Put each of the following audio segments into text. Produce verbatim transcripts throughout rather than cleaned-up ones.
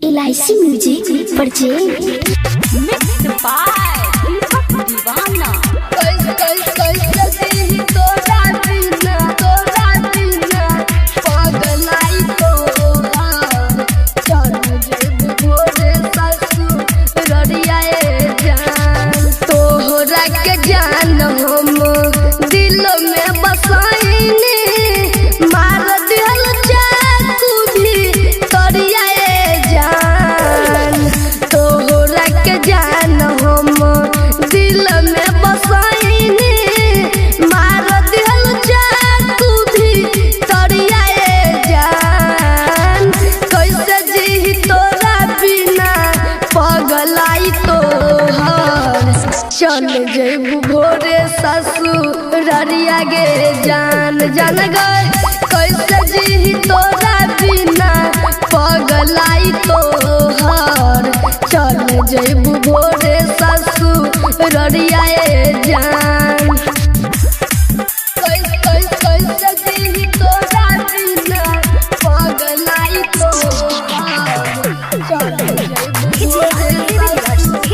LIC music purchase mix by दीवाना कइस कइस कइस दी तोरा बिना तोरा बिना पागलाई तोरा चल जेब भोरे ससुर रड़ियाए जान तोहरा के जान हम दिल में बसाइनी मार दिल चाकू भी तोरियाए जान तोहरा के जान हम दिल में बसाइनी मार दिल चाकू भी तोरियाए जान कैसे जी तोरा बिना पगलाई तोहर चल जेबू भोरे ससुररिया गे जान जान गए कैसे जी तोरा बिना पगलाई तोहर चल जेबू भोरे ससुररिया जान कैस कैस कैसे जी तोरा बिना पगलाई तोहर चल जेबू भोरे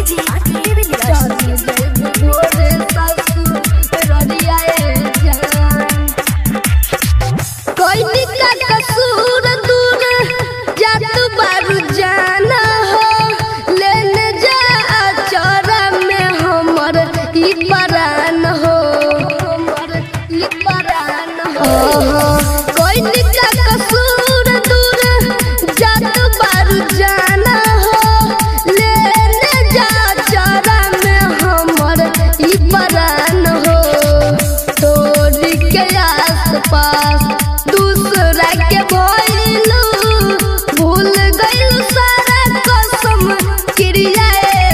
कोई का कसूर दूर जात बारू जाना हो लेने जा चौरा में हमर ई परान हो हमर ई परान हो कोई का कसूर दूर जात बारू जाना हो लेने जा चौरा में हमर ई परान हो तोरी के आस पास दूसरा के भइलू भूल गइलू सारा कसम क्रिया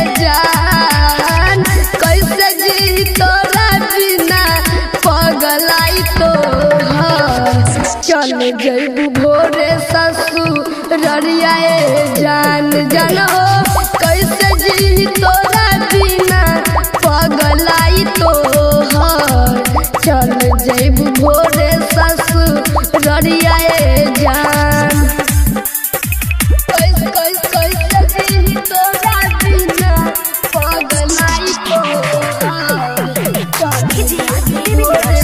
जान कैसे जी तोरा बिना पगलाई तोहर चल जेबू भोरे ससुररिया जान जान हो कैसे जी तोरा बिना पगलाई तोहर चल जेबू भोरे ससुररिया जान कैस कैस कैसे जी तोरा बिना पगलाई तोहर चल जेबू भोरे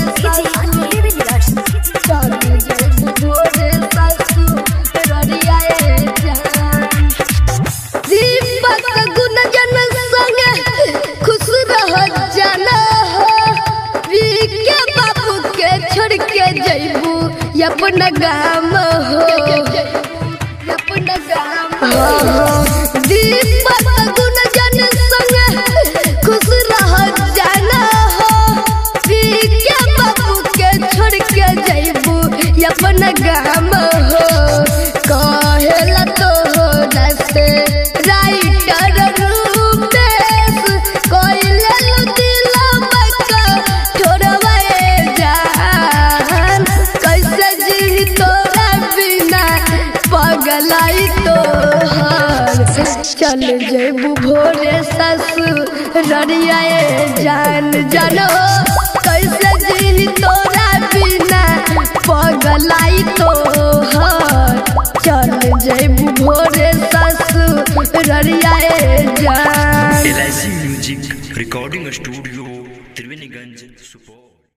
चल जेबू भोरे ससुररिया जान दीपक गुनजन संगे खुश रह जाना हो के बाबू के छोड़ के जइबू अपना गाम हो अपना गाम हो दीपक गुनजन संगे खुश रह जाना हो के बाबू के छोड़ के जइबू अपना गाम हो कहेला तोहरा से राइटर रूपेश कोइले दिलवा का छोड़वाए जान कैसे जी तोरा बिना पगलाई तोहर चल जेबू भोरे ससुररिया जान जानो कैसे जी तोरा बिना पगलाई तोहर चल जेबू भोरे ससुररिया जान एलआईसी म्यूजिक रिकॉर्डिंग स्टूडियो